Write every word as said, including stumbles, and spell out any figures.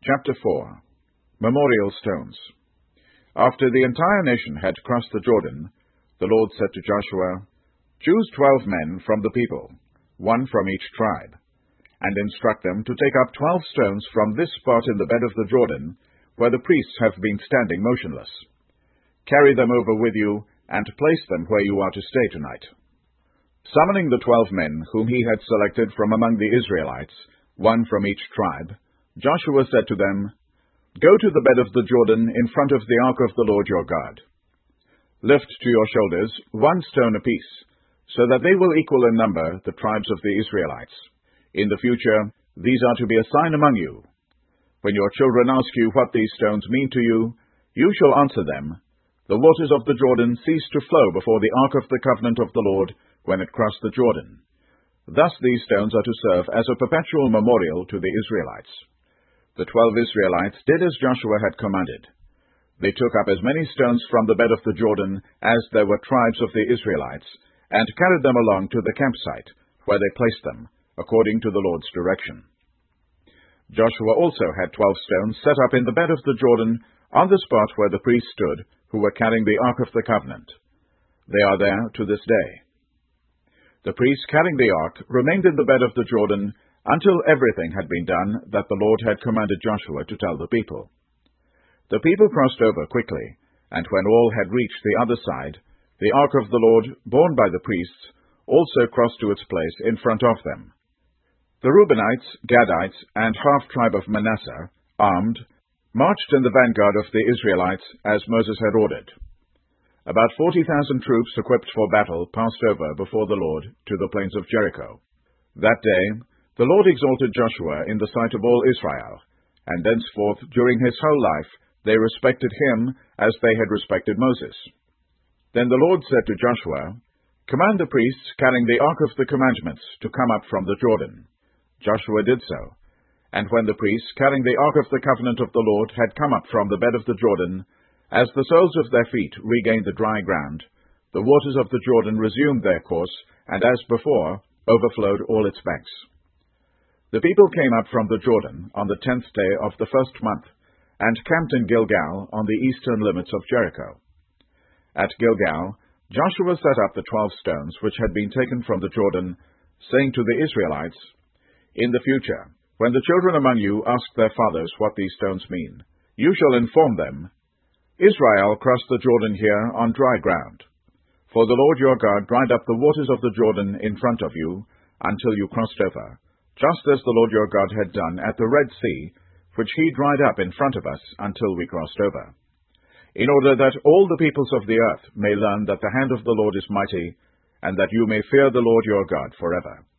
Chapter four. Memorial Stones. After the entire nation had crossed the Jordan, the Lord said to Joshua, "Choose twelve men from the people, one from each tribe, and instruct them to take up twelve stones from this spot in the bed of the Jordan, where the priests have been standing motionless. Carry them over with you, and place them where you are to stay tonight." Summoning the twelve men whom he had selected from among the Israelites, one from each tribe, Joshua said to them, "Go to the bed of the Jordan in front of the ark of the Lord your God. Lift to your shoulders one stone apiece, so that they will equal in number the tribes of the Israelites. In the future, these are to be a sign among you. When your children ask you what these stones mean to you, you shall answer them, 'The waters of the Jordan ceased to flow before the ark of the covenant of the Lord when it crossed the Jordan.' Thus these stones are to serve as a perpetual memorial to the Israelites." The twelve Israelites did as Joshua had commanded. They took up as many stones from the bed of the Jordan as there were tribes of the Israelites, and carried them along to the campsite, where they placed them, according to the Lord's direction. Joshua also had twelve stones set up in the bed of the Jordan, on the spot where the priests stood, who were carrying the Ark of the Covenant. They are there to this day. The priests carrying the Ark remained in the bed of the Jordan until everything had been done that the Lord had commanded Joshua to tell the people. The people crossed over quickly, and when all had reached the other side, the Ark of the Lord, borne by the priests, also crossed to its place in front of them. The Reubenites, Gadites, and half-tribe of Manasseh, armed, marched in the vanguard of the Israelites as Moses had ordered. About forty thousand troops equipped for battle passed over before the Lord to the plains of Jericho. That day, the Lord exalted Joshua in the sight of all Israel, and thenceforth during his whole life they respected him as they had respected Moses. Then the Lord said to Joshua, "Command the priests carrying the Ark of the Commandments to come up from the Jordan." Joshua did so, and when the priests carrying the Ark of the Covenant of the Lord had come up from the bed of the Jordan, as the soles of their feet regained the dry ground, the waters of the Jordan resumed their course, and as before, overflowed all its banks. The people came up from the Jordan on the tenth day of the first month, and camped in Gilgal on the eastern limits of Jericho. At Gilgal, Joshua set up the twelve stones which had been taken from the Jordan, saying to the Israelites, "In the future, when the children among you ask their fathers what these stones mean, you shall inform them, 'Israel crossed the Jordan here on dry ground. For the Lord your God dried up the waters of the Jordan in front of you until you crossed over, just as the Lord your God had done at the Red Sea, which he dried up in front of us until we crossed over,' in order that all the peoples of the earth may learn that the hand of the Lord is mighty, and that you may fear the Lord your God forever."